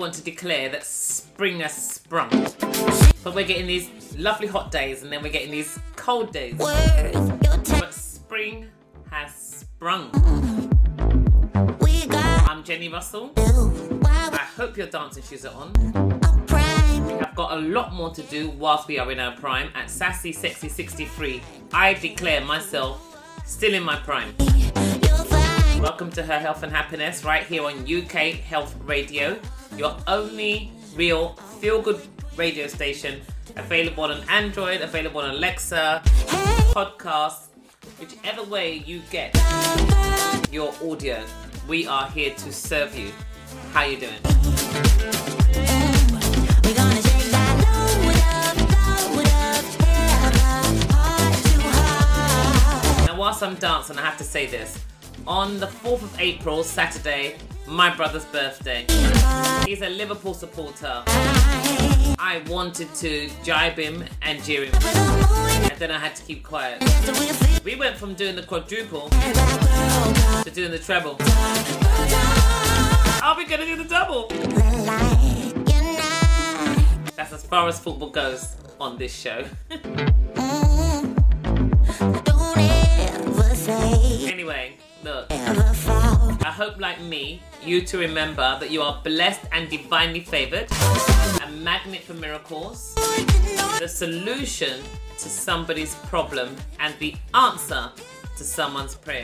want to declare that spring has sprung. But we're getting these lovely hot days and then we're getting these cold days. But spring has sprung. I'm Jenny Russell. I hope your dancing shoes are on. We have got a lot more to do whilst we are in our prime at Sassy Sexy 63. I declare myself still in my prime. Welcome to Her Health and Happiness right here on UK Health Radio, your only real feel-good radio station, available on Android, available on Alexa, podcasts, whichever way you get your audio. We are here to serve you. How you doing? Now whilst I'm dancing, I have to say this. On the 4th of April, Saturday, my brother's birthday. He's a Liverpool supporter. I wanted to jibe him and jeer him. And then I had to keep quiet. We went from doing the quadruple to doing the treble. Are we going to do the double? That's as far as football goes on this show. Anyway, look, I hope like me, you to remember that you are blessed and divinely favoured, a magnet for miracles, the solution to somebody's problem, and the answer to someone's prayer.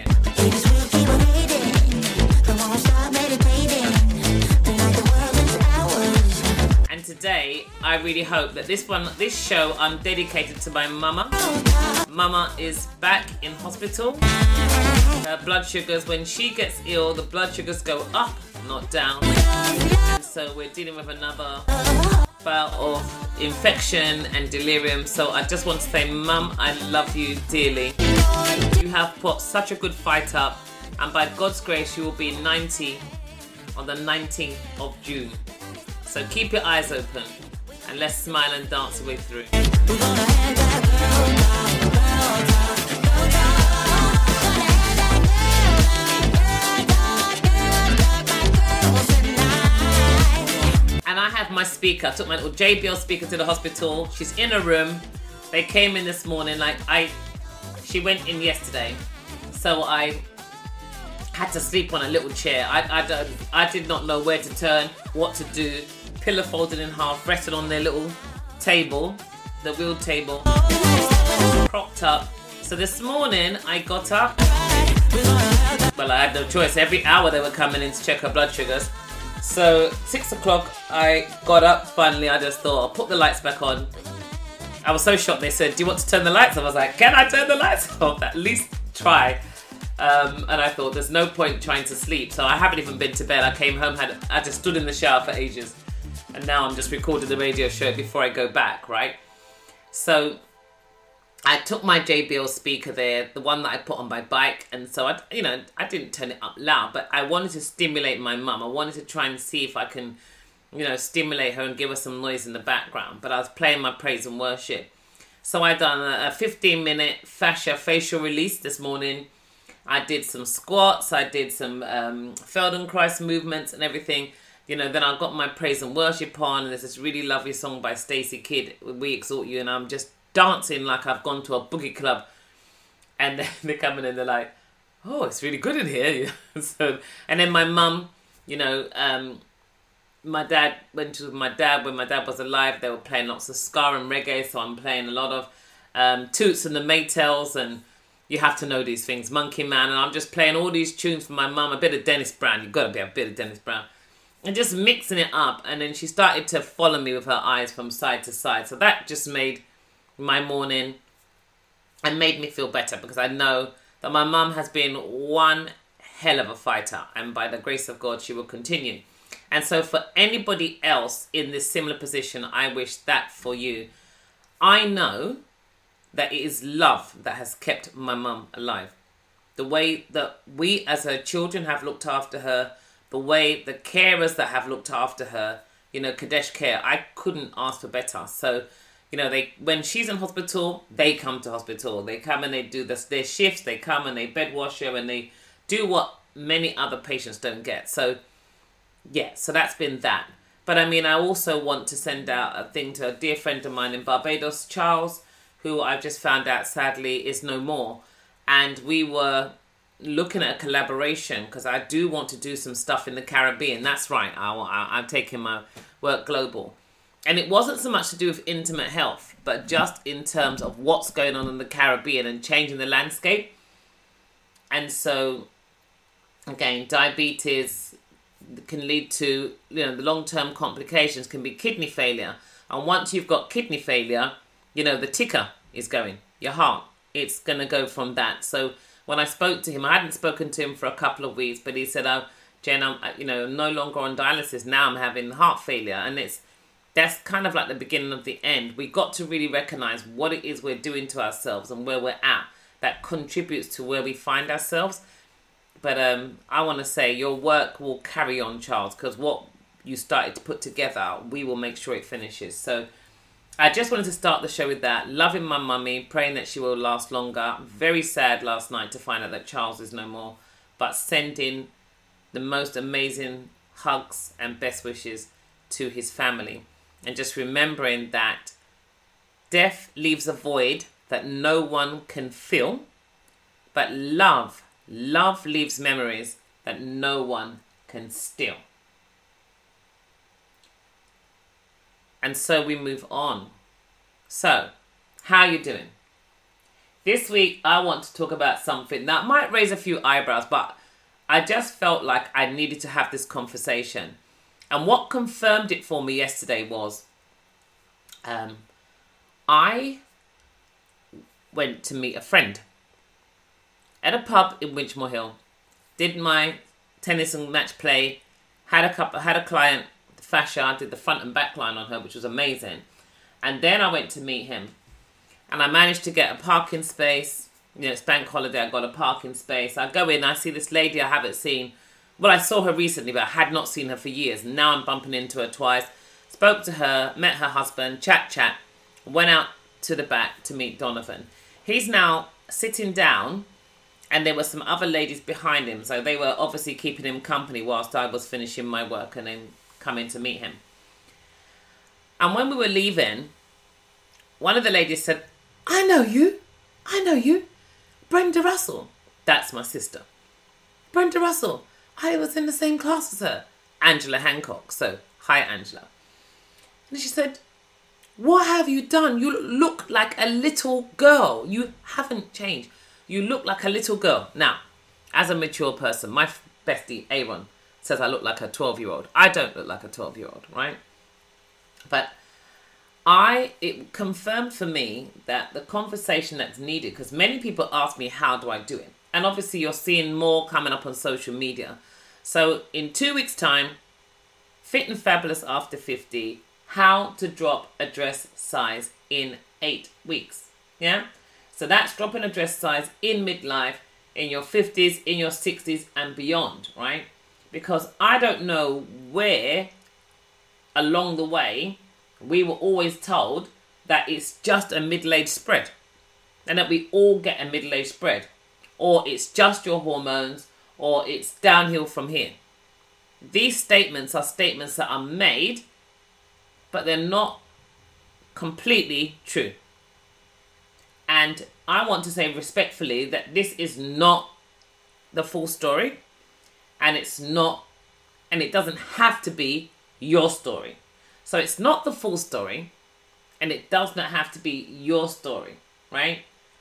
And today, I really hope that this show, I'm dedicated to my mama. Mama is back in hospital. Her blood sugars, when she gets ill, the blood sugars go up, not down. And so we're dealing with another bout of infection and delirium. So I just want to say, Mum, I love you dearly. You have put such a good fight up, and by God's grace, you will be 90 on the 19th of June. So keep your eyes open and let's smile and dance our way through. And I have my speaker. I took my little JBL speaker to the hospital. She's in a room. They came in this morning. She went in yesterday, so I had to sleep on a little chair. I did not know where to turn, what to do. Pillow folded in half, rested on their little table, the wheel table, propped up. So this morning I got up. Well, I had no choice. Every hour they were coming in to check her blood sugars. So 6 o'clock I got up. Finally, I just thought I'll put the lights back on. I was so shocked. They said, "Do you want to turn the lights?" I was like, "Can I turn the lights off? At least try." And I thought there's no point trying to sleep. So I haven't even been to bed. I came home, I just stood in the shower for ages. And now I'm just recording the radio show before I go back, right? So I took my JBL speaker there, the one that I put on my bike. And so I didn't turn it up loud, but I wanted to stimulate my mum. I wanted to try and see if I can, stimulate her and give her some noise in the background. But I was playing my praise and worship. So I done a 15-minute facial release this morning. I did some squats, I did some Feldenkrais movements and everything. Then I got my praise and worship on, and there's this really lovely song by Stacey Kidd, We Exalt You, and I'm just dancing like I've gone to a boogie club. And then they come in and they're like, "Oh, it's really good in here." And then my mum, my dad went with my dad when my dad was alive. They were playing lots of ska and reggae, so I'm playing a lot of Toots and the Maytals, and you have to know these things, Monkey Man, and I'm just playing all these tunes for my mum, a bit of Dennis Brown. You've got to be a bit of Dennis Brown. And just mixing it up, and then she started to follow me with her eyes from side to side. So that just made my morning and made me feel better, because I know that my mum has been one hell of a fighter, and by the grace of God, she will continue. And so for anybody else in this similar position, I wish that for you. I know that it is love that has kept my mum alive. The way that we as her children have looked after her, the way the carers that have looked after her, Kadesh Care, I couldn't ask for better. So, when she's in hospital, they come to hospital. They come and they do their shifts. They come and they bed wash her, and they do what many other patients don't get. So, yeah, so that's been that. But I mean, I also want to send out a thing to a dear friend of mine in Barbados, Charles, who I've just found out sadly is no more. And we were looking at a collaboration because I do want to do some stuff in the Caribbean. That's right, I'm taking my work global. And it wasn't so much to do with intimate health, but just in terms of what's going on in the Caribbean and changing the landscape. And so, again, diabetes can lead to, the long-term complications can be kidney failure. And once you've got kidney failure, the ticker is going, your heart. It's going to go from that. So when I spoke to him, I hadn't spoken to him for a couple of weeks, but he said, "Oh, Jen, I'm no longer on dialysis. Now I'm having heart failure." And that's kind of like the beginning of the end. We got to really recognize what it is we're doing to ourselves and where we're at. That contributes to where we find ourselves. But I want to say your work will carry on, Charles, because what you started to put together, we will make sure it finishes. So I just wanted to start the show with that. Loving my mummy, praying that she will last longer. Very sad last night to find out that Charles is no more. But sending the most amazing hugs and best wishes to his family. And just remembering that death leaves a void that no one can fill. But love leaves memories that no one can steal. And so we move on. So, how are you doing? This week, I want to talk about something that might raise a few eyebrows, but I just felt like I needed to have this conversation. And what confirmed it for me yesterday was I went to meet a friend at a pub in Winchmore Hill, did my tennis and match play, had a client, fascia, did the front and back line on her, which was amazing. And then I went to meet him. And I managed to get a parking space. It's bank holiday, I got a parking space. I go in, I see this lady I haven't seen. Well, I saw her recently, but I had not seen her for years. Now I'm bumping into her twice. Spoke to her, met her husband, chat. Went out to the back to meet Donovan. He's now sitting down, and there were some other ladies behind him. So they were obviously keeping him company whilst I was finishing my work and then coming to meet him. And when we were leaving, one of the ladies said, I know you. Brenda Russell. That's my sister. Brenda Russell. I was in the same class as her. Angela Hancock. So, hi, Angela. And she said, what have you done? You look like a little girl. You haven't changed. You look like a little girl. Now, as a mature person, my bestie, Aaron, says I look like a 12-year-old. I don't look like a 12-year-old, right? But it confirmed for me that the conversation that's needed, because many people ask me, how do I do it? And obviously you're seeing more coming up on social media. So in 2 weeks' time, Fit and Fabulous After 50, how to drop a dress size in 8 weeks. Yeah? So that's dropping a dress size in midlife, in your 50s, in your 60s and beyond, right? Because I don't know where along the way we were always told that it's just a middle-age spread and that we all get a middle-age spread, or it's just your hormones, or it's downhill from here. These statements are statements that are made, but they're not completely true. And I want to say respectfully that this is not the full story, and it doesn't have to be your story. So it's not the full story, and it does not have to be your story, right?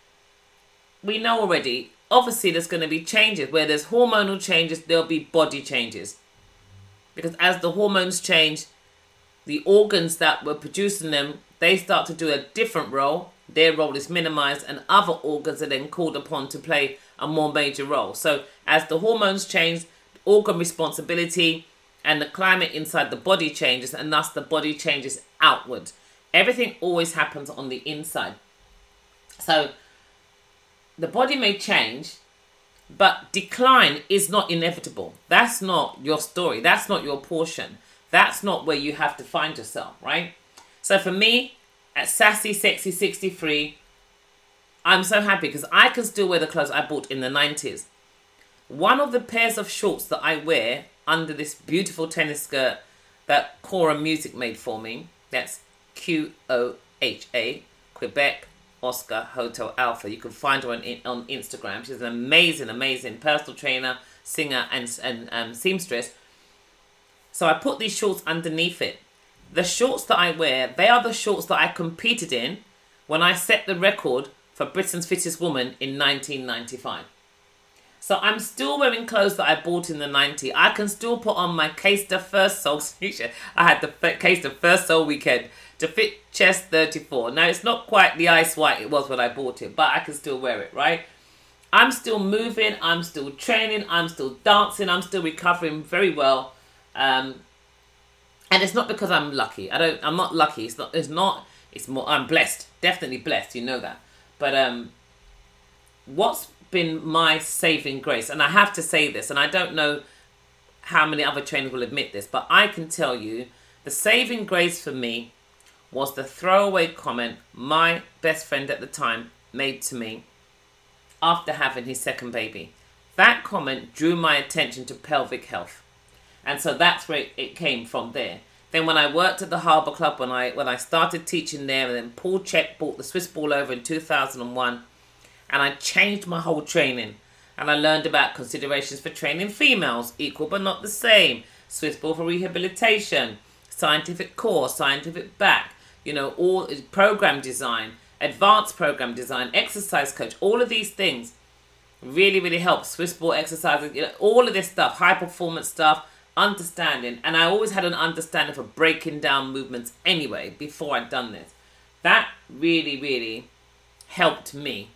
We know already, obviously there's going to be changes. Where there's hormonal changes, there'll be body changes. Because as the hormones change, the organs that were producing them, they start to do a different role. Their role is minimized, and other organs are then called upon to play a more major role. So as the hormones change, organ responsibility and the climate inside the body changes, and thus the body changes outward. Everything always happens on the inside. So the body may change, but decline is not inevitable. That's not your story. That's not your portion. That's not where you have to find yourself, right? So for me, at Sassy Sexy 63, I'm so happy because I can still wear the clothes I bought in the 90s. One of the pairs of shorts that I wear under this beautiful tennis skirt that Cora Music made for me. That's QOHA, Quebec Oscar Hotel Alpha. You can find her on Instagram. She's an amazing personal trainer, singer, and seamstress. So I put these shorts underneath it. The shorts that I wear, they are the shorts that I competed in when I set the record for Britain's Fittest Woman in 1995. So I'm still wearing clothes that I bought in the 90s. I can still put on my Case de First Soul t-shirt. I had the Case de First Soul weekend to fit chest 34. Now, it's not quite the ice white it was when I bought it, but I can still wear it, right? I'm still moving. I'm still training. I'm still dancing. I'm still recovering very well. And it's not because I'm lucky. I'm not lucky. It's more, I'm blessed. Definitely blessed. You know that. But what's been my saving grace, and I have to say this, and I don't know how many other trainers will admit this, but I can tell you the saving grace for me was the throwaway comment my best friend at the time made to me after having his second baby. That comment drew my attention to pelvic health, and so that's where it came from there. Then when I worked at the Harbour Club, when I started teaching there, and then Paul Check bought the Swiss Ball over in 2001, and I changed my whole training. And I learned about considerations for training females, equal but not the same, Swiss Ball for rehabilitation, scientific core, scientific back, all program design, advanced program design, exercise coach, all of these things really, really help. Swiss Ball exercises, all of this stuff, high performance stuff, understanding. And I always had an understanding for breaking down movements anyway, before I'd done this. That really, really helped me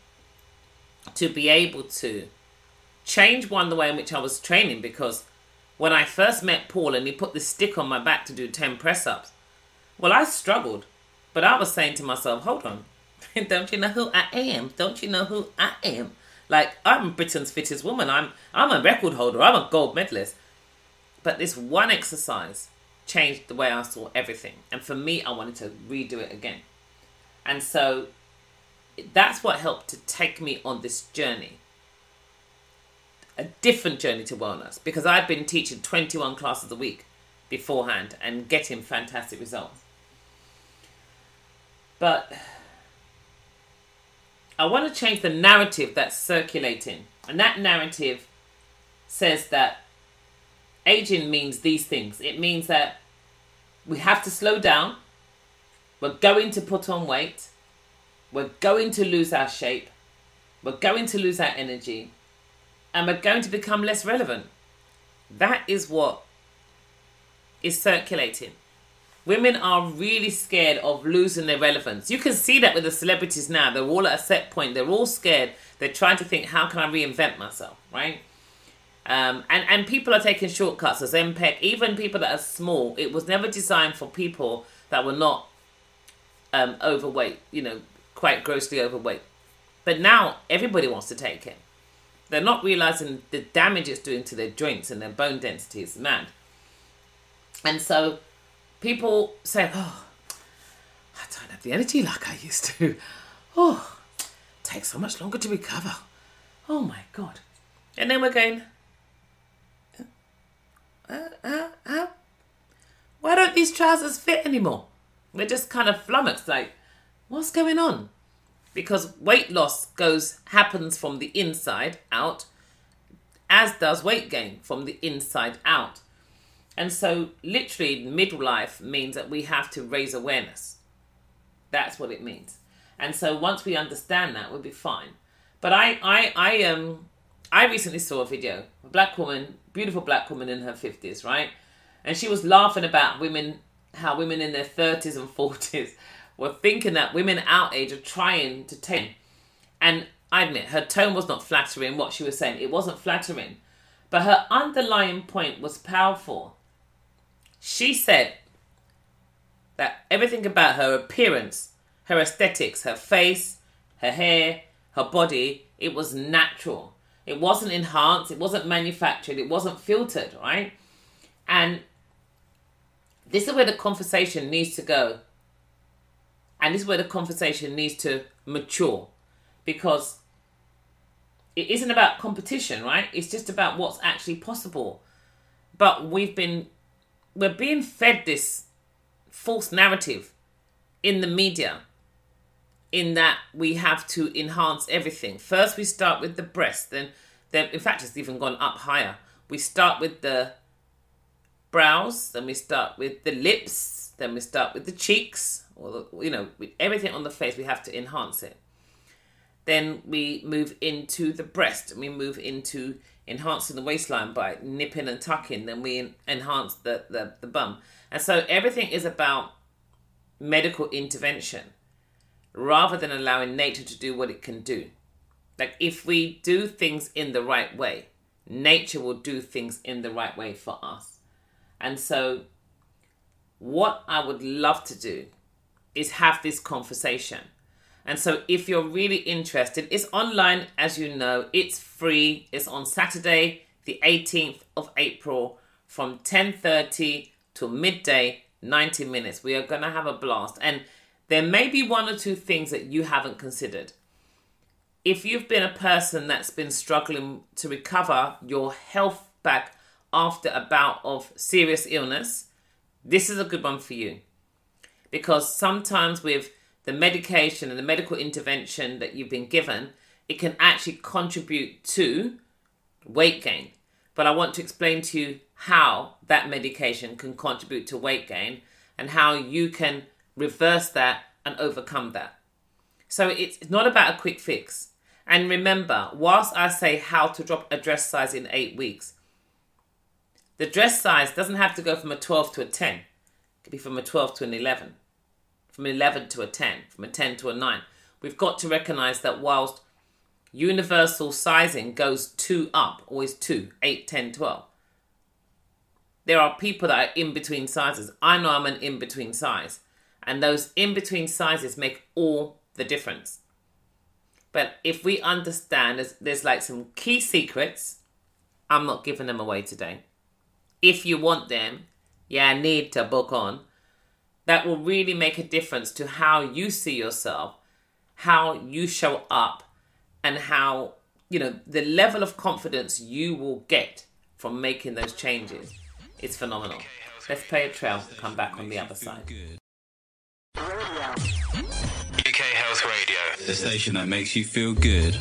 to be able to change the way in which I was training, because when I first met Paul and he put this stick on my back to do 10 press-ups, well, I struggled, but I was saying to myself, hold on, don't you know who I am? Don't you know who I am? Like, I'm Britain's Fittest Woman. I'm a record holder. I'm a gold medalist. But this one exercise changed the way I saw everything. And for me, I wanted to redo it again. And so that's what helped to take me on this journey. A different journey to wellness, because I'd been teaching 21 classes a week beforehand and getting fantastic results. But I want to change the narrative that's circulating. And that narrative says that aging means these things. It means that we have to slow down. We're going to put on weight. We're going to lose our shape. We're going to lose our energy. And we're going to become less relevant. That is what is circulating. Women are really scared of losing their relevance. You can see that with the celebrities now. They're all at a set point. They're all scared. They're trying to think, how can I reinvent myself, right? And people are taking shortcuts as MPEG. Even people that are small. It was never designed for people that were not overweight, quite grossly overweight. But now everybody wants to take it. They're not realizing the damage it's doing to their joints and their bone density is mad. And so people say, oh, I don't have the energy like I used to. Oh, it takes so much longer to recover. Oh my God. And then we're going, why don't these trousers fit anymore? We're just kind of flummoxed, like, what's going on? Because weight loss happens from the inside out, as does weight gain from the inside out. And so literally midlife means that we have to raise awareness. That's what it means. And so once we understand that, we'll be fine. But I recently saw a video, a black woman, beautiful black woman in her 50s, right? And she was laughing about how women in their 30s and 40s were thinking that women our age are trying to take. And I admit, her tone was not flattering, what she was saying. It wasn't flattering. But her underlying point was powerful. She said that everything about her appearance, her aesthetics, her face, her hair, her body, it was natural. It wasn't enhanced. It wasn't manufactured. It wasn't filtered, right? And this is where the conversation needs to go. And this is where the conversation needs to mature. Because it isn't about competition, right? It's just about what's actually possible. But we've been we're being fed this false narrative in the media, in that we have to enhance everything. First we start with the breast, then in fact it's even gone up higher. We start with the brows, then we start with the lips, then we start with the cheeks, or with everything on the face. We have to enhance it. Then we move into the breast, and we move into enhancing the waistline by nipping and tucking. Then we enhance the bum. And so everything is about medical intervention rather than allowing nature to do what it can do. Like, if we do things in the right way, nature will do things in the right way for us. And so what I would love to do is have this conversation. And so if you're really interested, it's online, as you know, it's free. It's on Saturday, the 18th of April from 10:30 to midday, 90 minutes. We are going to have a blast. And there may be one or two things that you haven't considered. If you've been a person that's been struggling to recover your health back after a bout of serious illness, this is a good one for you. Because sometimes with the medication and the medical intervention that you've been given, it can actually contribute to weight gain. But I want to explain to you how that medication can contribute to weight gain and how you can reverse that and overcome that. So it's not about a quick fix. And remember, whilst I say how to drop a dress size in 8 weeks, the dress size doesn't have to go from a 12 to a 10. It could be from a 12 to an 11, from an 11 to a 10, from a 10 to a 9. We've got to recognise that whilst universal sizing goes 2 up, always 2, 8, 10, 12, there are people that are in between sizes. I know I'm an in between size. And those in between sizes make all the difference. But if we understand there's like some key secrets, I'm not giving them away today. If you want them, need to book on. That will really make a difference to how you see yourself, how you show up, and how, the level of confidence you will get from making those changes. It's phenomenal. Let's play a trail and come back on the other side. UK Health Radio, the station that makes you feel good.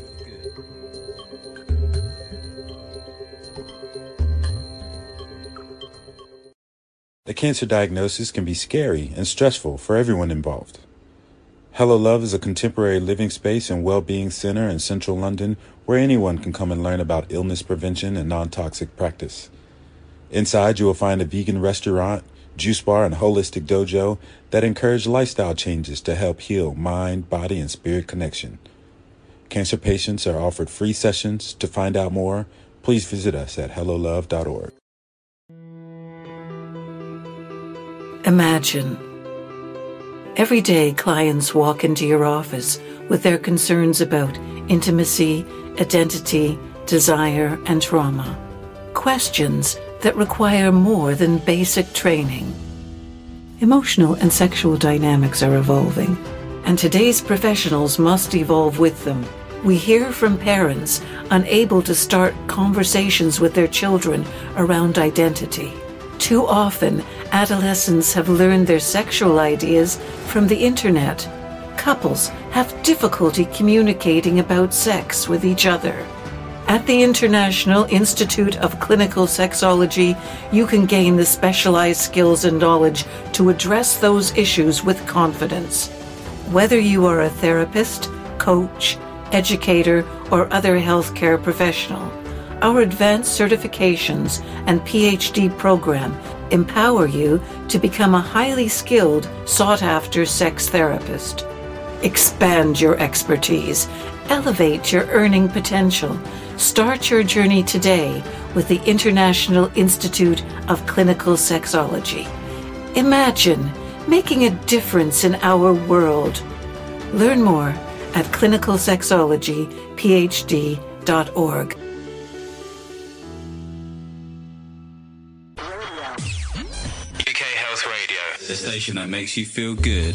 A cancer diagnosis can be scary and stressful for everyone involved. Hello Love is a contemporary living space and well-being center in central London where anyone can come and learn about illness prevention and non-toxic practice. Inside, you will find a vegan restaurant, juice bar, and holistic dojo that encourage lifestyle changes to help heal mind, body, and spirit connection. Cancer patients are offered free sessions. To find out more, please visit us at hellolove.org. Imagine. Every day, clients walk into your office with their concerns about intimacy, identity, desire, and trauma. Questions that require more than basic training. Emotional and sexual dynamics are evolving, and today's professionals must evolve with them. We hear from parents unable to start conversations with their children around identity. Too often, adolescents have learned their sexual ideas from the internet. Couples have difficulty communicating about sex with each other. At the International Institute of Clinical Sexology, you can gain the specialized skills and knowledge to address those issues with confidence. Whether you are a therapist, coach, educator, or other healthcare professional, our advanced certifications and PhD program empower you to become a highly skilled, sought-after sex therapist. Expand your expertise, elevate your earning potential. Start your journey today with the International Institute of Clinical Sexology. Imagine making a difference in our world. Learn more at clinicalsexologyphd.org. UK Health Radio, the station that makes you feel good.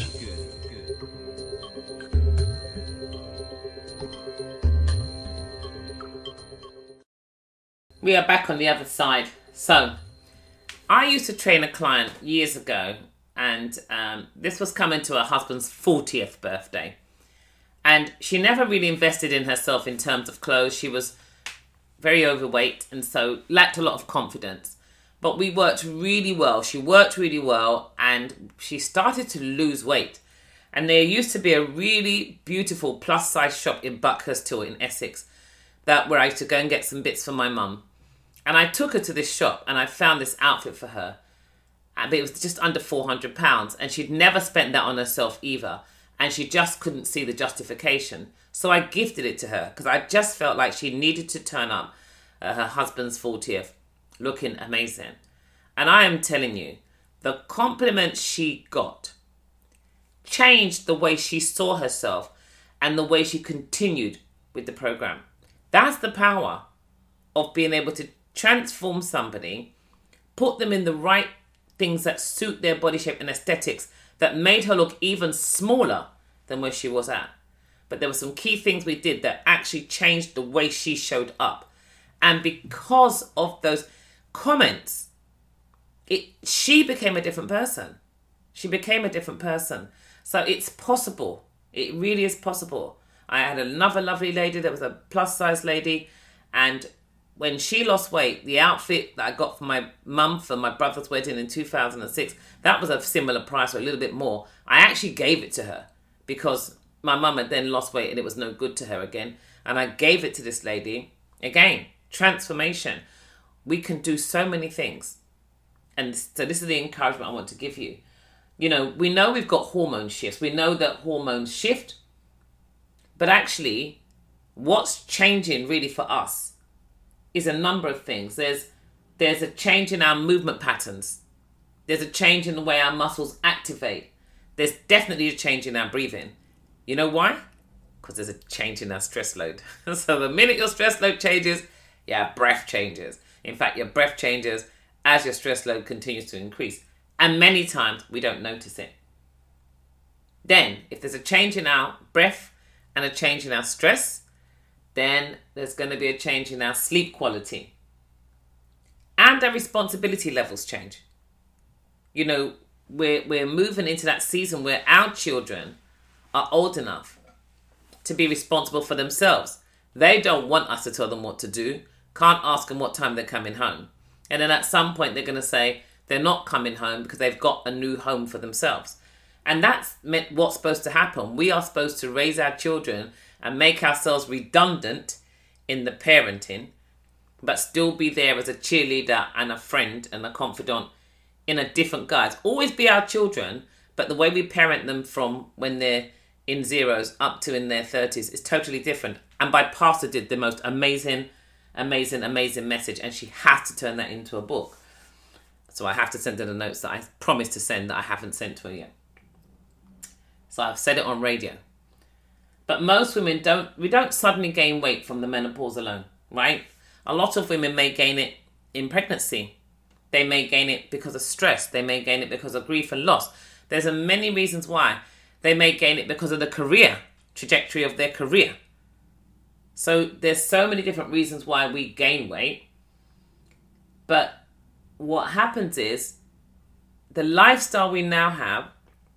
We are back on the other side. So, I used to train a client years ago, and this was coming to her husband's 40th birthday. And she never really invested in herself in terms of clothes. She was very overweight and so lacked a lot of confidence. But we worked really well. She worked really well and she started to lose weight. And there used to be a really beautiful plus size shop in Buckhurst Hill in Essex where I used to go and get some bits for my mum. And I took her to this shop and I found this outfit for her. But it was just under £400 and she'd never spent that on herself either. And she just couldn't see the justification. So I gifted it to her because I just felt like she needed to turn up at her husband's 40th looking amazing. And I am telling you, the compliments she got changed the way she saw herself and the way she continued with the program. That's the power of being able to transform somebody, put them in the right things that suit their body shape and aesthetics that made her look even smaller than where she was at. But there were some key things we did that actually changed the way she showed up. And because of those comments, she became a different person. She became a different person. So it's possible. It really is possible. I had another lovely lady that was a plus size lady, and when she lost weight, the outfit that I got for my mum for my brother's wedding in 2006, that was a similar price or a little bit more. I actually gave it to her because my mum had then lost weight and it was no good to her again. And I gave it to this lady. Again, transformation. We can do so many things. And so this is the encouragement I want to give you. You know, we know we've got hormone shifts. We know that hormones shift. But actually, what's changing really for us is a number of things. There's a change in our movement patterns. There's a change in the way our muscles activate. There's definitely a change in our breathing. You know why? Because there's a change in our stress load. So the minute your stress load changes, your breath changes. In fact, your breath changes as your stress load continues to increase. And many times we don't notice it. Then, if there's a change in our breath and a change in our stress, then there's going to be a change in our sleep quality. And our responsibility levels change. You know, we're moving into that season where our children are old enough to be responsible for themselves. They don't want us to tell them what to do. Can't ask them what time they're coming home. And then at some point they're going to say they're not coming home because they've got a new home for themselves. And that's meant what's supposed to happen. We are supposed to raise our children and make ourselves redundant in the parenting, but still be there as a cheerleader and a friend and a confidant in a different guise. Always be our children, but the way we parent them from when they're in zeros up to in their 30s is totally different. And my pastor did the most amazing message, and she has to turn that into a book. So I have to send her the notes that I promised to send that I haven't sent to her yet. So I've said it on radio. But most women don't suddenly gain weight from the menopause alone, right? A lot of women may gain it in pregnancy. They may gain it because of stress. They may gain it because of grief and loss. There's many reasons why. They may gain it because of the career trajectory of their career. So there's so many different reasons why we gain weight. But what happens is the lifestyle we now have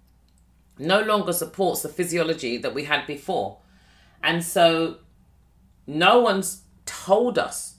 no longer supports the physiology that we had before. And so no one's taught us,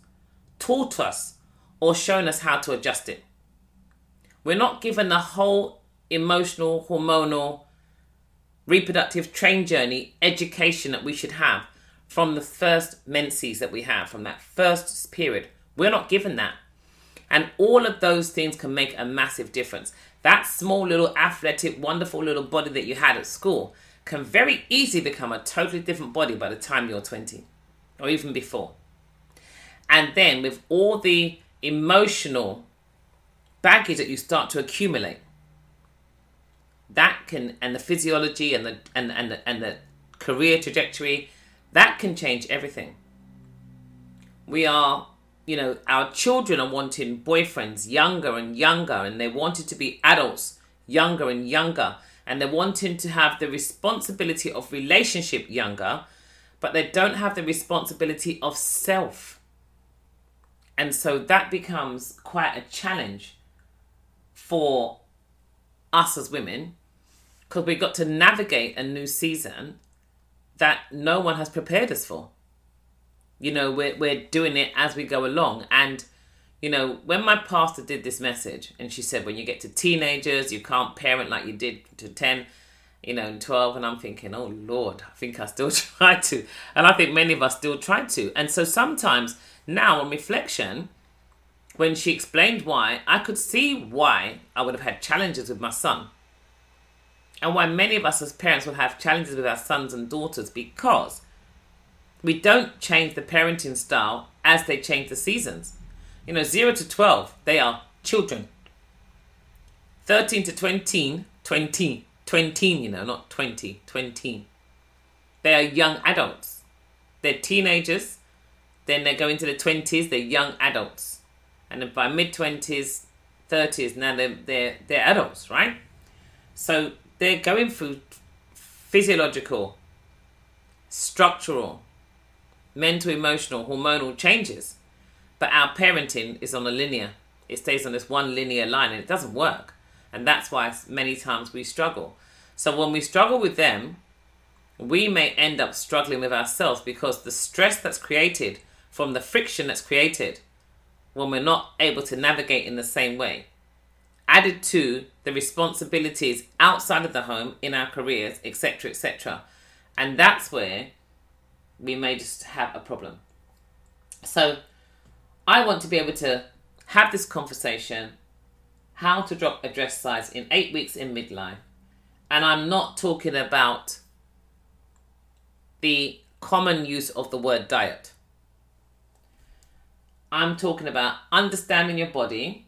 or shown us how to adjust it. We're not given the whole emotional, hormonal, reproductive train journey education that we should have from the first menses that we have, from that first period. We're not given that. And all of those things can make a massive difference. That small little athletic, wonderful little body that you had at school can very easily become a totally different body by the time you're 20 or even before. And then with all the emotional baggage that you start to accumulate, that can, and the physiology and the career trajectory, that can change everything. We are, our children are wanting boyfriends younger and younger, and they wanted to be adults younger and younger, and they're wanting to have the responsibility of relationship younger, but they don't have the responsibility of self. And so that becomes quite a challenge for us as women, because we got to navigate a new season that no one has prepared us for. You know, we're doing it as we go along. And, you know, when my pastor did this message, and she said, when you get to teenagers, you can't parent like you did to 10, you know, 12. And I'm thinking, oh, Lord, I think I still try to. And I think many of us still try to. And so sometimes now on reflection, when she explained why, I could see why I would have had challenges with my son. And why many of us as parents will have challenges with our sons and daughters, because we don't change the parenting style as they change the seasons. You know, 0 to 12, they are children. 13 to 20, you know, not 20, 20. They are young adults. They're teenagers. Then they go into the 20s, they're young adults. And then by mid-20s, 30s, now they're adults, right? So they're going through physiological, structural, mental, emotional, hormonal changes. But our parenting is on a linear. It stays on this one linear line, and it doesn't work. And that's why many times we struggle. So when we struggle with them, we may end up struggling with ourselves, because the stress that's created from the friction that's created when we're not able to navigate in the same way, added to the responsibilities outside of the home, in our careers, etc., etc. And that's where we may just have a problem. So I want to be able to have this conversation, how to drop a dress size in 8 weeks in midlife. And I'm not talking about the common use of the word diet. I'm talking about understanding your body,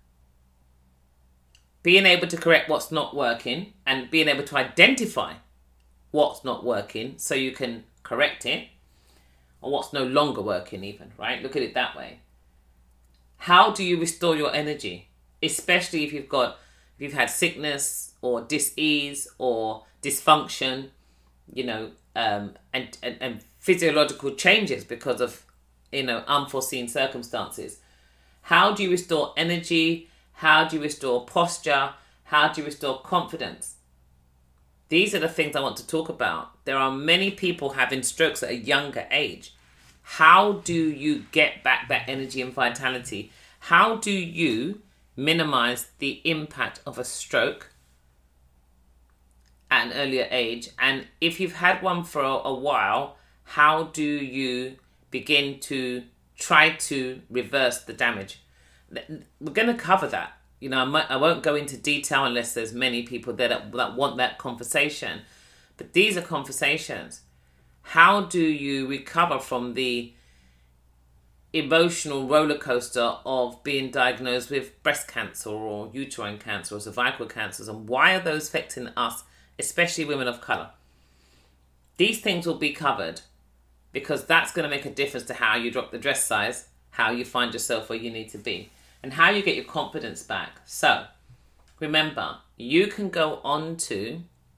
being able to correct what's not working, and being able to identify what's not working so you can correct it, or what's no longer working even, right? Look at it that way. How do you restore your energy? Especially if you've had sickness or dis-ease or dysfunction, you know, and physiological changes because of, you know, unforeseen circumstances. How do you restore energy? How do you restore posture? How do you restore confidence? These are the things I want to talk about. There are many people having strokes at a younger age. How do you get back that energy and vitality? How do you minimize the impact of a stroke at an earlier age? And if you've had one for a while, how do you begin to try to reverse the damage? We're going to cover that. You know, I won't go into detail unless there's many people that want that conversation. But these are conversations. How do you recover from the emotional roller coaster of being diagnosed with breast cancer or uterine cancer or cervical cancers? And why are those affecting us, especially women of colour? These things will be covered, because that's going to make a difference to how you drop the dress size, how you find yourself where you need to be, and how you get your confidence back. So, remember, you can go on to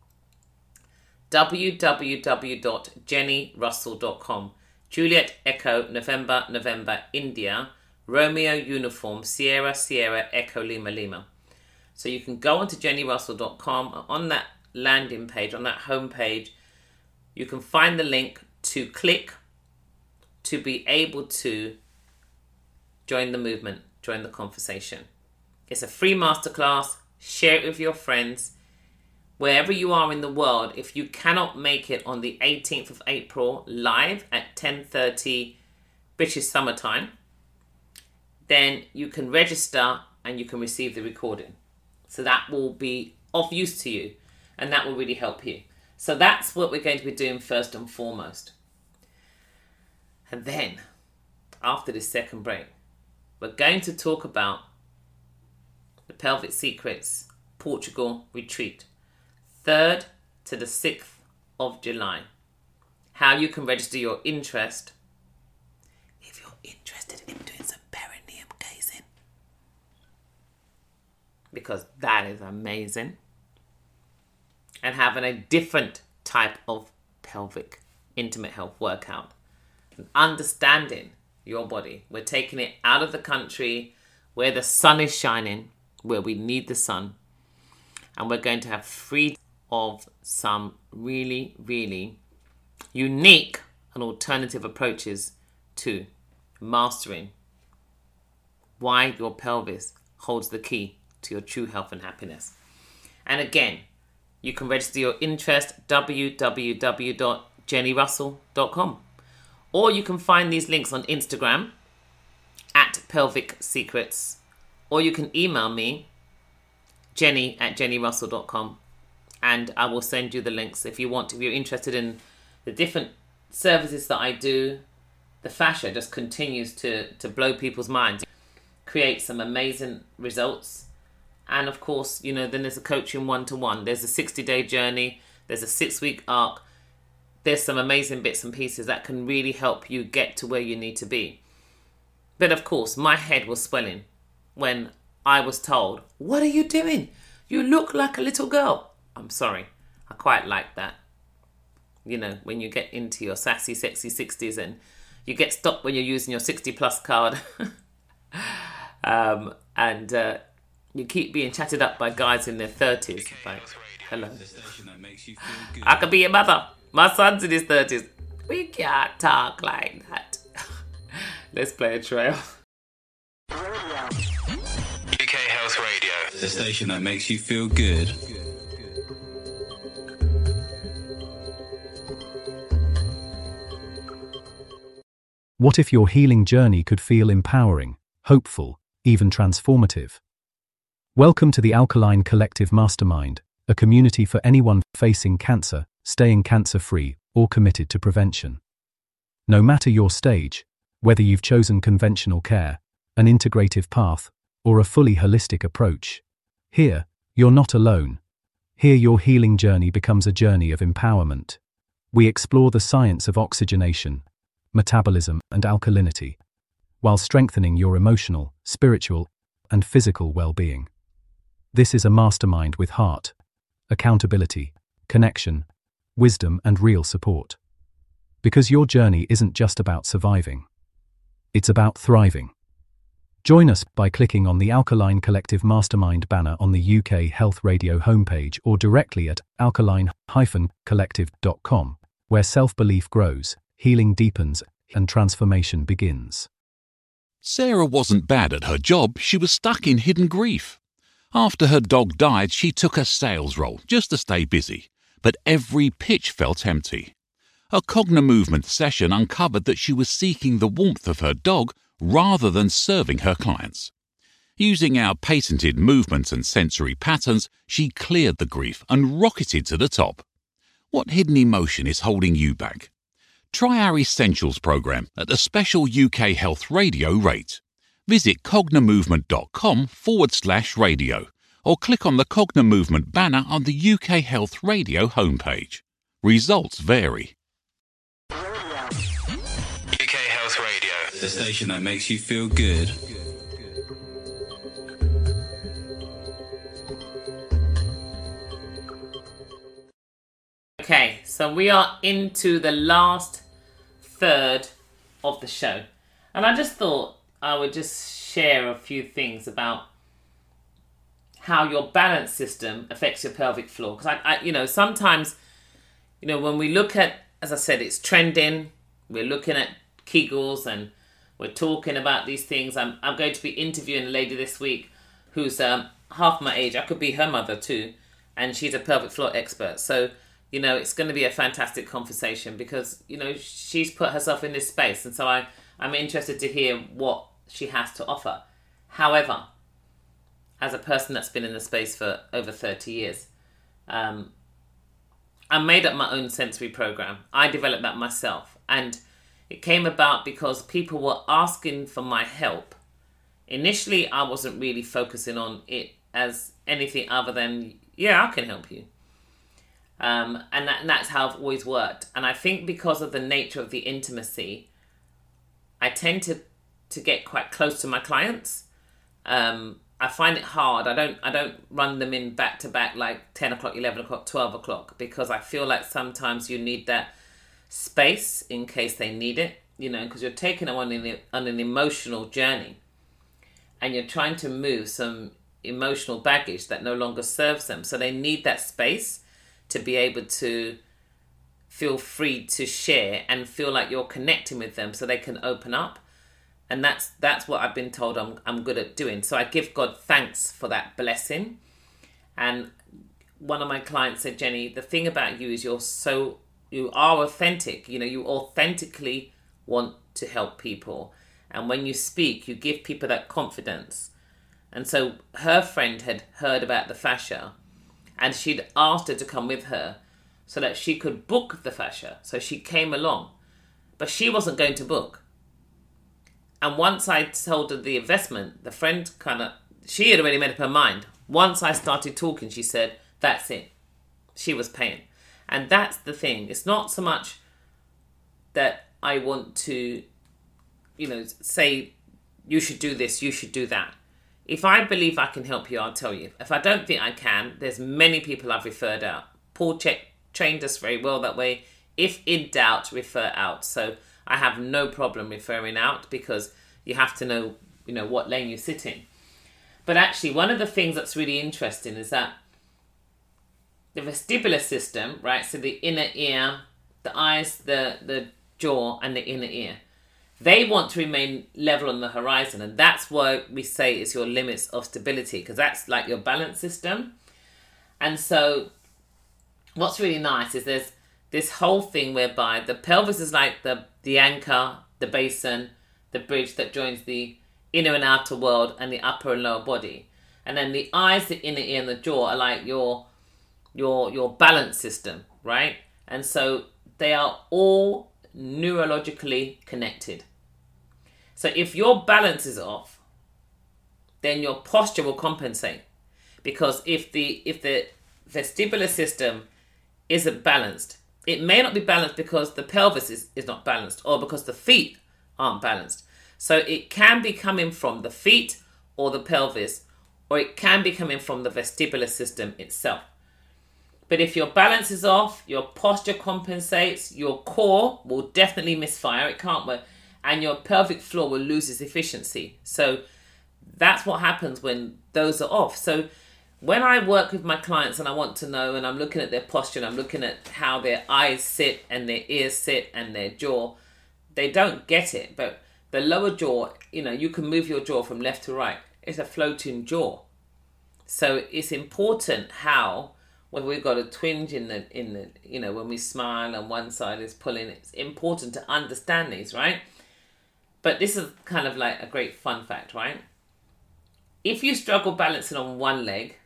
www.jennyrussell.com. Juliet Echo November India Romeo Uniform Sierra Echo Lima Lima. So you can go on to jennyrussell.com. On that landing page, on that home page, you can find the link to click to be able to join the movement, join the conversation. It's a free masterclass. Share it with your friends. Wherever you are in the world, if you cannot make it on the 18th of April live at 10:30 British Summer Time, then you can register and you can receive the recording. So that will be of use to you, and that will really help you. So that's what we're going to be doing first and foremost. And then, after this second break, we're going to talk about the Pelvic Secrets Portugal retreat, 3rd to the 6th of July. How you can register your interest if you're interested in doing some perineum gazing, because that is amazing, and having a different type of pelvic intimate health workout, and understanding your body. We're taking it out of the country where the sun is shining, where we need the sun. And we're going to have 3 of some really, really unique and alternative approaches to mastering why your pelvis holds the key to your true health and happiness. And again, you can register your interest www.jennyrussell.com, or you can find these links on Instagram at Pelvic Secrets, or you can email me jenny@jennyrussell.com, and I will send you the links if you want. If you're interested in the different services that I do, the fascia just continues to blow people's minds, create some amazing results. And of course, you know, then there's a coaching 1-to-1. There's a 60-day journey. There's a 6-week arc. There's some amazing bits and pieces that can really help you get to where you need to be. But of course, my head was swelling when I was told, "What are you doing? You look like a little girl." I'm sorry. I quite like that. You know, when you get into your sassy, sexy 60s and you get stopped when you're using your 60 plus card. And you keep being chatted up by guys in their 30s. Like, hello. I could be your mother. My son's in his 30s. We can't talk like that. Let's play a trail. UK Health Radio, the station that makes you feel good. What if your healing journey could feel empowering, hopeful, even transformative? Welcome to the Alkaline Collective Mastermind, a community for anyone facing cancer, staying cancer-free, or committed to prevention. No matter your stage, whether you've chosen conventional care, an integrative path, or a fully holistic approach, here, you're not alone. Here your healing journey becomes a journey of empowerment. We explore the science of oxygenation, metabolism, and alkalinity, while strengthening your emotional, spiritual, and physical well-being. This is a mastermind with heart, accountability, connection, wisdom, and real support. Because your journey isn't just about surviving. It's about thriving. Join us by clicking on the Alkaline Collective Mastermind banner on the UK Health Radio homepage or directly at alkaline-collective.com, where self-belief grows, healing deepens, and transformation begins. Sarah wasn't bad at her job, she was stuck in hidden grief. After her dog died, she took a sales role just to stay busy, but every pitch felt empty. A Cognimovement session uncovered that she was seeking the warmth of her dog rather than serving her clients. Using our patented movements and sensory patterns, she cleared the grief and rocketed to the top. What hidden emotion is holding you back? Try our Essentials program at a special UK Health Radio rate. Visit cognimovement.com/radio or click on the Cognimovement banner on the UK Health Radio homepage. Results vary. UK Health Radio, the station that makes you feel good. Okay, so we are into the last third of the show. And I just thought I would just share a few things about how your balance system affects your pelvic floor. Because sometimes, when we look at, as I said, it's trending, we're looking at Kegels and we're talking about these things. I'm going to be interviewing a lady this week who's half my age. I could be her mother too. And she's a pelvic floor expert. So, it's going to be a fantastic conversation because, she's put herself in this space. And so I'm interested to hear what she has to offer. However, as a person that's been in the space for over 30 years, I made up my own sensory program. I developed that myself. And it came about because people were asking for my help. Initially, I wasn't really focusing on it as anything other than, yeah, I can help you. And that's how I've always worked. And I think because of the nature of the intimacy, I tend to get quite close to my clients. I find it hard. I don't run them in back to back like 10 o'clock, 11 o'clock, 12 o'clock, because I feel like sometimes you need that space in case they need it, because you're taking them on an emotional journey and you're trying to move some emotional baggage that no longer serves them. So they need that space to be able to feel free to share and feel like you're connecting with them so they can open up. And that's what I've been told I'm good at doing. So I give God thanks for that blessing. And one of my clients said, Jenny, the thing about you is you are authentic. You know, you authentically want to help people. And when you speak, you give people that confidence. And so her friend had heard about the fascia and she'd asked her to come with her so that she could book the fascia. So she came along, but she wasn't going to book. And once I told her the investment, the friend she had already made up her mind. Once I started talking, she said, that's it. She was paying. And that's the thing. It's not so much that I want to, say you should do this, you should do that. If I believe I can help you, I'll tell you. If I don't think I can, there's many people I've referred out. Paul trained us very well that way. If in doubt, refer out. So I have no problem referring out because you have to know, what lane you sit in. But actually, one of the things that's really interesting is that the vestibular system, right? So the inner ear, the eyes, the jaw, and the inner ear, they want to remain level on the horizon. And that's why we say it's your limits of stability, because that's like your balance system. And so what's really nice is there's this whole thing whereby the pelvis is like the anchor, the basin, the bridge that joins the inner and outer world and the upper and lower body. And then the eyes, the inner ear, and the jaw are like your balance system, right? And so they are all neurologically connected. So if your balance is off, then your posture will compensate. Because if the vestibular system isn't balanced, it may not be balanced because the pelvis is not balanced or because the feet aren't balanced. So it can be coming from the feet or the pelvis, or it can be coming from the vestibular system itself. But if your balance is off, your posture compensates, your core will definitely misfire, it can't work, and your pelvic floor will lose its efficiency. So that's what happens when those are off. So when I work with my clients and I want to know, and I'm looking at their posture, and I'm looking at how their eyes sit and their ears sit and their jaw, they don't get it. But the lower jaw, you can move your jaw from left to right. It's a floating jaw. So it's important how, when we've got a twinge in the when we smile and one side is pulling, it's important to understand these, right? But this is kind of like a great fun fact, right? If you struggle balancing on one leg,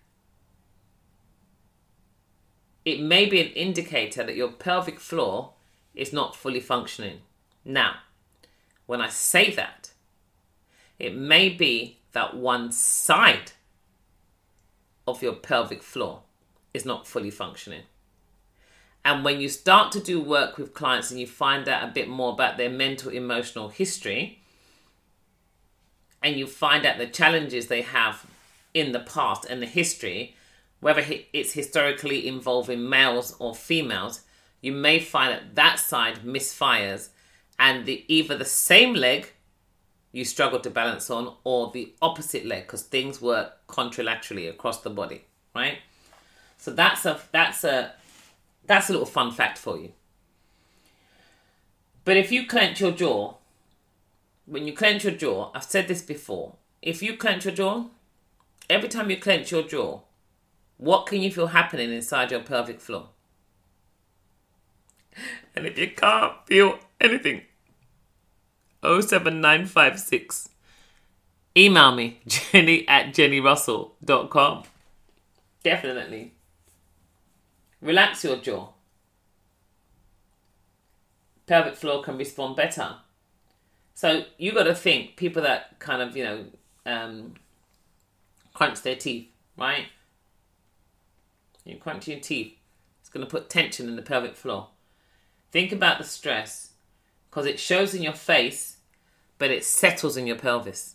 it may be an indicator that your pelvic floor is not fully functioning. Now, when I say that, it may be that one side of your pelvic floor is not fully functioning. And when you start to do work with clients and you find out a bit more about their mental, emotional history, and you find out the challenges they have in the past and the history, whether it's historically involving males or females, you may find that that side misfires and either the same leg you struggle to balance on or the opposite leg, because things work contralaterally across the body, right? So that's a little fun fact for you. But if you clench your jaw, when you clench your jaw, I've said this before, if you clench your jaw, every time you clench your jaw, what can you feel happening inside your pelvic floor? And if you can't feel anything, 07956, email me, jenny@jennyrussell.com. Definitely. Relax your jaw. Pelvic floor can respond better. So you got to think, people that kind of, crunch their teeth, right? You crunch your teeth. It's going to put tension in the pelvic floor. Think about the stress, because it shows in your face, but it settles in your pelvis.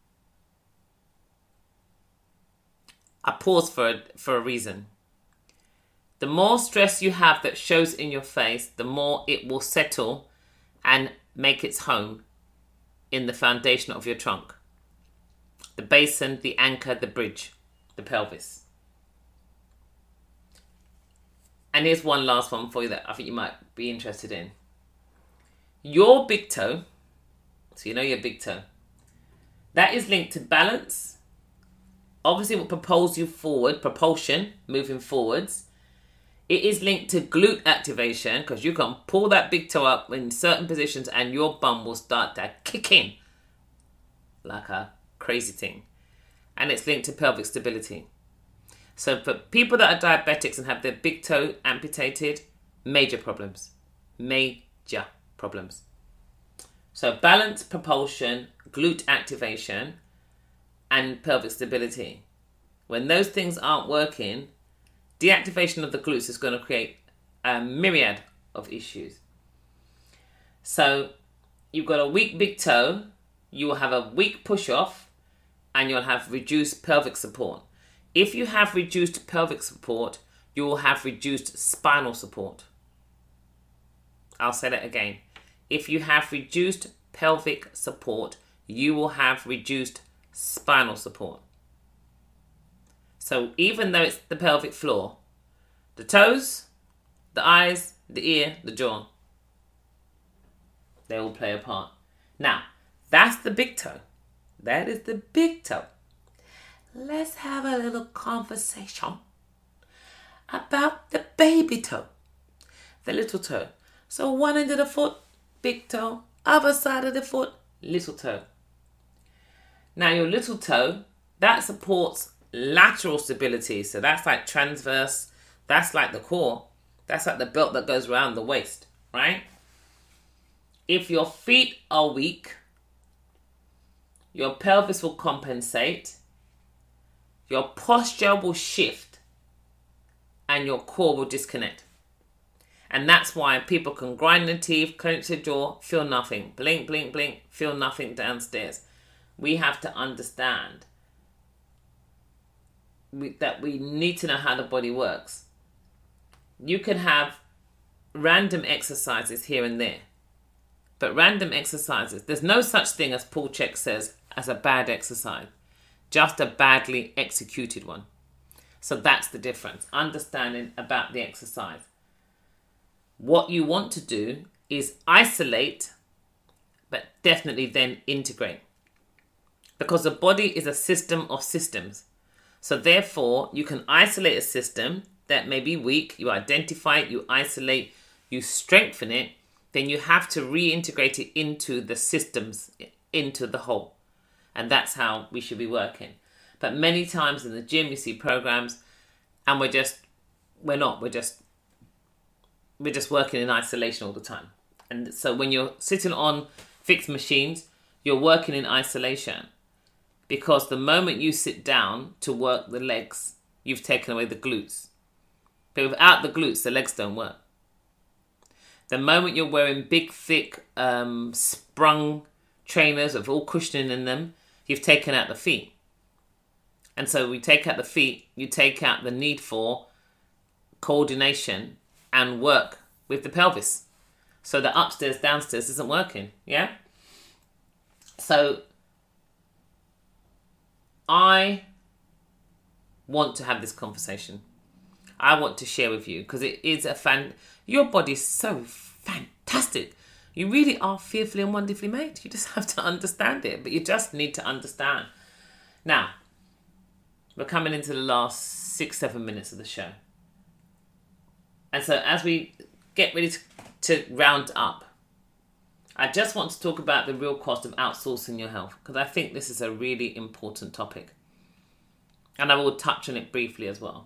I pause for a reason. The more stress you have that shows in your face, the more it will settle and make its home in the foundation of your trunk. The basin, the anchor, the bridge. the pelvis. And here's one last one for you that I think you might be interested in. Your big toe, so you know your big toe, that is linked to balance. Obviously, what propels you forward, propulsion, moving forwards. It is linked to glute activation because you can pull that big toe up in certain positions and your bum will start to kick in like a crazy thing. And it's linked to pelvic stability. So for people that are diabetics and have their big toe amputated, major problems. Major problems. So balance, propulsion, glute activation, and pelvic stability. When those things aren't working, deactivation of the glutes is going to create a myriad of issues. So you've got a weak big toe, you will have a weak push-off, and you'll have reduced pelvic support. If you have reduced pelvic support, you will have reduced spinal support. I'll say that again. If you have reduced pelvic support, you will have reduced spinal support. So even though it's the pelvic floor, the toes, the eyes, the ear, the jaw, they all play a part. Now, that's the big toe. That is the big toe. Let's have a little conversation about the baby toe, the little toe. So one end of the foot, big toe, other side of the foot, little toe. Now your little toe, that supports lateral stability. So that's like transverse, that's like the core, that's like the belt that goes around the waist, right? If your feet are weak, your pelvis will compensate, your posture will shift, and your core will disconnect. And that's why people can grind their teeth, clench their jaw, feel nothing. Blink, blink, blink, feel nothing downstairs. We have to understand that we need to know how the body works. You can have random exercises here and there. But random exercises, there's no such thing, as Paul Chek says, as a bad exercise. Just a badly executed one. So that's the difference. Understanding about the exercise. What you want to do is isolate, but definitely then integrate. Because the body is a system of systems. So therefore, you can isolate a system that may be weak. You identify it, you isolate, you strengthen it. Then you have to reintegrate it into the systems, into the whole. And that's how we should be working. But many times in the gym, you see programs, and we're just working in isolation all the time. And so when you're sitting on fixed machines, you're working in isolation. Because the moment you sit down to work the legs, you've taken away the glutes. But without the glutes, the legs don't work. The moment you're wearing big, thick, sprung trainers with all cushioning in them, you've taken out the feet. And so we take out the feet, you take out the need for coordination and work with the pelvis. So the upstairs, downstairs isn't working, yeah? So I want to have this conversation. I want to share with you because it is your body's so fantastic. You really are fearfully and wonderfully made. You just have to understand it, but you just need to understand. Now, we're coming into the last 6-7 minutes of the show. And so as we get ready to round up, I just want to talk about the real cost of outsourcing your health, because I think this is a really important topic. And I will touch on it briefly as well.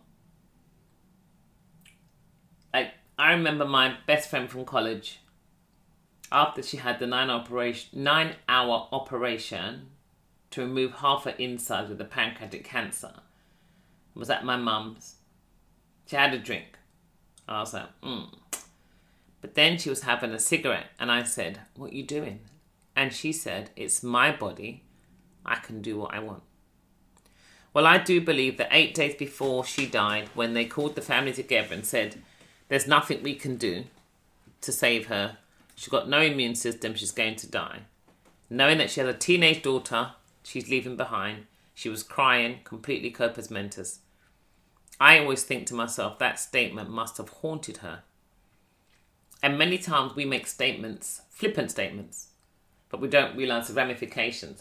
I remember my best friend from college, after she had the 9-hour operation to remove half her insides with the pancreatic cancer, was at my mum's. She had a drink. I was like, But then she was having a cigarette, and I said, "What are you doing?" And she said, "It's my body. I can do what I want." Well, I do believe that 8 days before she died, when they called the family together and said, "There's nothing we can do to save her. She's got no immune system. She's going to die." Knowing that she has a teenage daughter she's leaving behind, She was crying, completely corpus mentis. I always think to myself, that statement must have haunted her. And many times we make statements, flippant statements, but we don't realise the ramifications.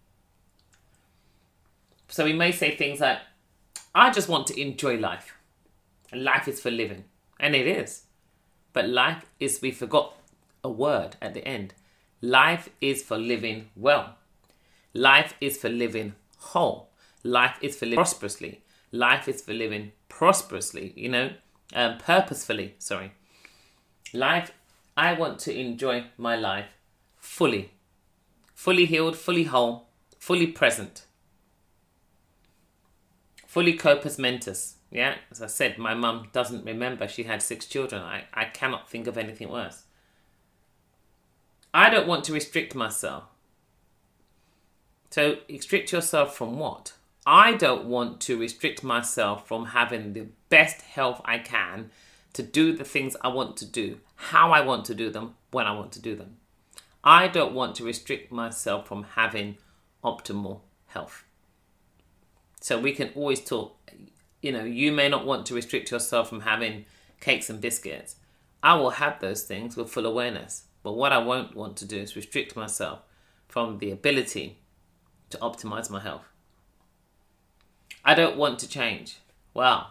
So we may say things like, I just want to enjoy life. And life is for living. And it is. But life is, we forgot a word at the end. Life is for living well. Life is for living whole. Life is for living prosperously. Life is for living prosperously, purposefully, Life, I want to enjoy my life fully. Fully healed, fully whole, fully present. Fully corpus mentis. Yeah, as I said, my mum doesn't remember. She had 6 children. I cannot think of anything worse. I don't want to restrict myself. So, restrict yourself from what? I don't want to restrict myself from having the best health I can to do the things I want to do, how I want to do them, when I want to do them. I don't want to restrict myself from having optimal health. So we can always talk, you may not want to restrict yourself from having cakes and biscuits. I will have those things with full awareness. But what I won't want to do is restrict myself from the ability to optimize my health. I don't want to change. Well,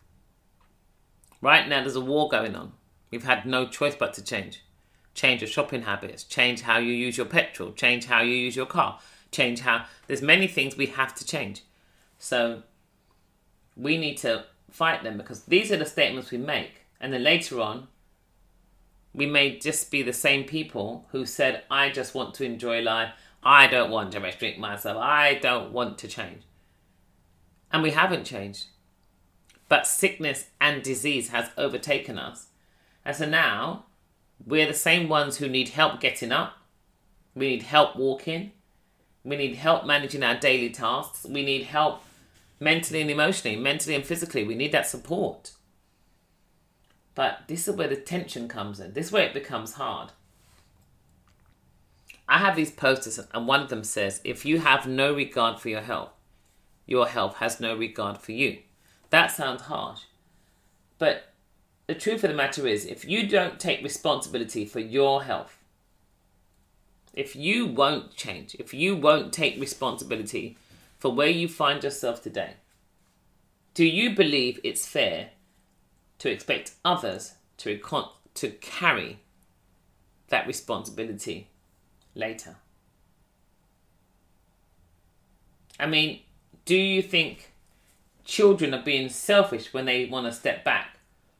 right now there's a war going on. We've had no choice but to change. Change your shopping habits. Change how you use your petrol. Change how you use your car. There's many things we have to change. So we need to fight them, because these are the statements we make. And then later on, we may just be the same people who said, I just want to enjoy life. I don't want to restrict myself. I don't want to change. And we haven't changed. But sickness and disease has overtaken us. And so now, we're the same ones who need help getting up. We need help walking. We need help managing our daily tasks. We need help mentally and emotionally, mentally and physically. We need that support. But this is where the tension comes in. This is where it becomes hard. I have these posters, and one of them says, if you have no regard for your health has no regard for you. That sounds harsh. But the truth of the matter is, if you don't take responsibility for your health, if you won't change, if you won't take responsibility for where you find yourself today, do you believe it's fair to expect others to carry that responsibility later? I mean, do you think children are being selfish when they want to step back?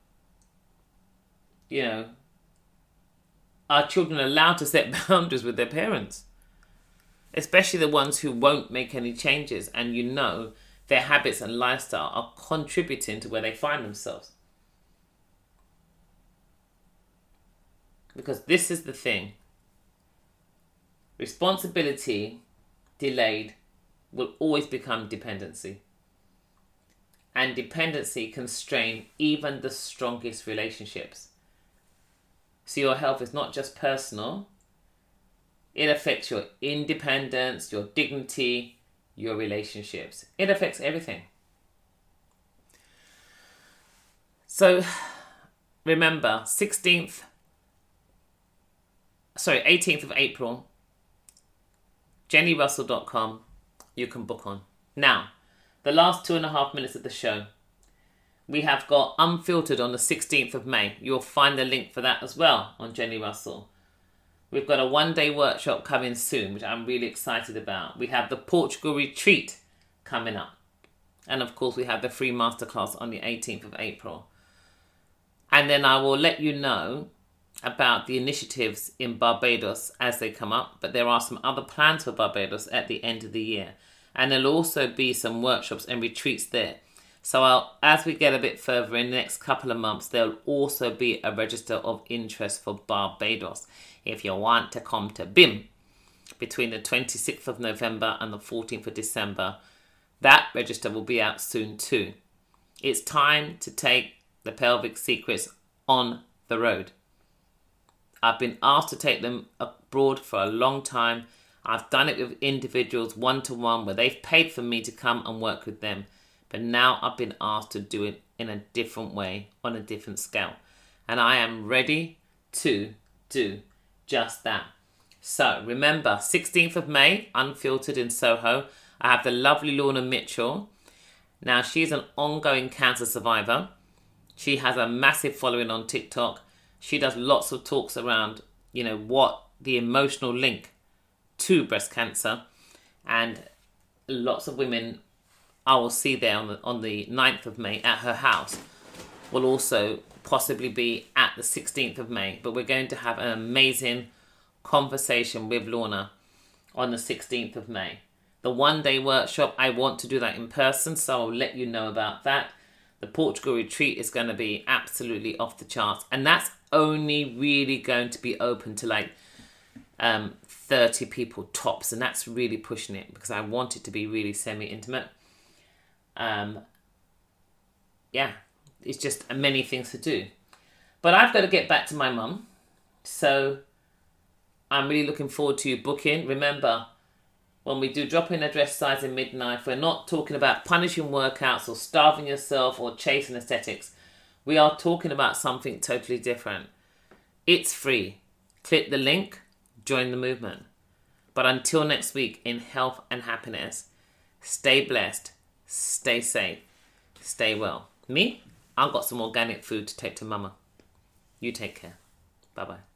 Are children allowed to set boundaries with their parents? Especially the ones who won't make any changes, and their habits and lifestyle are contributing to where they find themselves. Because this is the thing. Responsibility delayed will always become dependency. And dependency can strain even the strongest relationships. So your health is not just personal. It affects your independence, your dignity, your relationships. It affects everything. So remember, 18th of April, jennyrussell.com, you can book on. Now, the last 2.5 minutes of the show, we have got Unfiltered on the 16th of May. You'll find the link for that as well on Jenny Russell. We've got a 1-day workshop coming soon, which I'm really excited about. We have the Portugal retreat coming up. And of course, we have the free masterclass on the 18th of April. And then I will let you know about the initiatives in Barbados as they come up. But there are some other plans for Barbados at the end of the year. And there'll also be some workshops and retreats there. So as we get a bit further in the next couple of months, there'll also be a register of interest for Barbados. If you want to come to BIM between the 26th of November and the 14th of December, that register will be out soon too. It's time to take the Pelvic Secrets on the road. I've been asked to take them abroad for a long time. I've done it with individuals one-to-one where they've paid for me to come and work with them. But now I've been asked to do it in a different way, on a different scale. And I am ready to do just that. So remember, 16th of May, Unfiltered in Soho. I have the lovely Lorna Mitchell. Now, she's an ongoing cancer survivor. She has a massive following on TikTok. She does lots of talks around, what the emotional link to breast cancer. And lots of women I will see there on the 9th of May at her house will also possibly be at the 16th of May. But we're going to have an amazing conversation with Lorna on the 16th of May. The one-day workshop, I want to do that in person, so I'll let you know about that. The Portugal retreat is going to be absolutely off the charts. And that's only really going to be open to 30 people tops. And that's really pushing it because I want it to be really semi-intimate. It's just many things to do. But I've got to get back to my mum. So I'm really looking forward to you booking. Remember, when we do drop in a dress size in midnight, we're not talking about punishing workouts or starving yourself or chasing aesthetics. We are talking about something totally different. It's free. Click the link, join the movement. But until next week, in health and happiness, stay blessed, stay safe, stay well. Me, I've got some organic food to take to mama. You take care. Bye-bye.